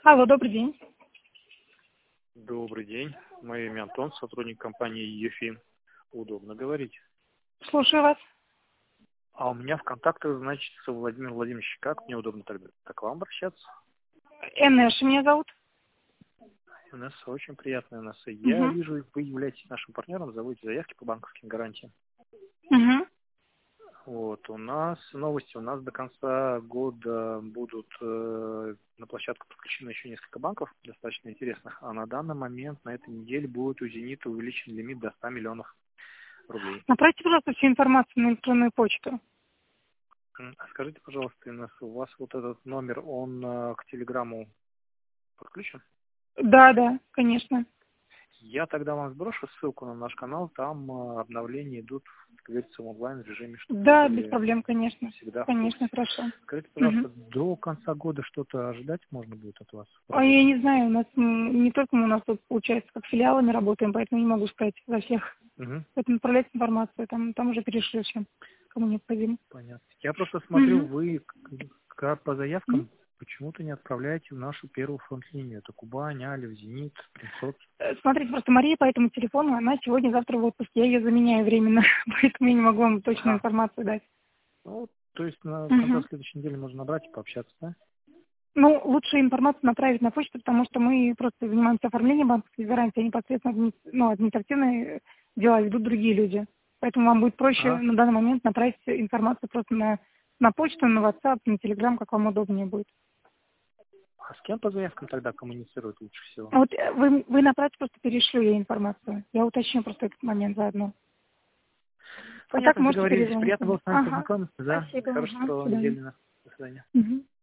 Алло, добрый день. Добрый день. Мое имя Антон, сотрудник компании ЕФИМ. Удобно говорить. Слушаю вас. А у меня в контактах значится Владимир Владимирович. Как мне удобно тогда к вам обращаться? Энеша меня зовут. Инесса, очень приятно, Инесса. Я Угу. вижу, вы являетесь нашим партнером, заводите заявки по банковским гарантиям. Угу. Вот, у нас новости, у нас до конца года будут на площадку подключены еще несколько банков, достаточно интересных, а на данный момент, на этой неделе, будет у «Зенита» увеличен лимит до 100 миллионов рублей. Направьте, пожалуйста, всю информацию на электронную почту. Скажите, пожалуйста, Инесса, у вас вот этот номер, он к телеграмму подключен? Да, конечно. Я тогда вам сброшу ссылку на наш канал, там обновления идут, как говорится, в онлайн-режиме, чтобы вы Да, без были проблем, конечно. всегда в Конечно, курсе. хорошо. Скажите, Угу. пожалуйста, до конца года что-то ожидать можно будет от вас в А я работе? не знаю, у нас не только мы у нас тут, получается, как филиалами работаем, поэтому не могу сказать за всех. Угу. Поэтому отправляйте информацию, там уже перешли все, кому необходимо. Понятно. Я просто смотрю, Угу. вы по заявкам почему-то не отправляете в нашу первую фронт-линию. Это Кубань, Алев, Зенит, Принцот. Смотрите, просто Мария по этому телефону, она сегодня-завтра в отпуске, я ее заменяю временно, поэтому я не могу вам точную Ага. информацию дать. Ну, то есть в конце Угу. следующей недели можно набрать и пообщаться, да? Ну, лучше информацию направить на почту, потому что мы просто занимаемся оформлением банковской гарантии, а непосредственно административные дела ведут другие люди. Поэтому вам будет проще Ага. на данный момент направить информацию просто на почту, на WhatsApp, на Telegram, как вам удобнее будет. А с кем по заявкам тогда коммуницировать лучше всего? А вот вы направьте, просто перешлю я информацию. Я уточню просто этот момент заодно. А так Понятно, можете договорились. перезвонить. Приятно было с вами Ага. познакомиться, да. Спасибо. Хорошей Ага. До трудовой свидания. недели. До свидания. Угу.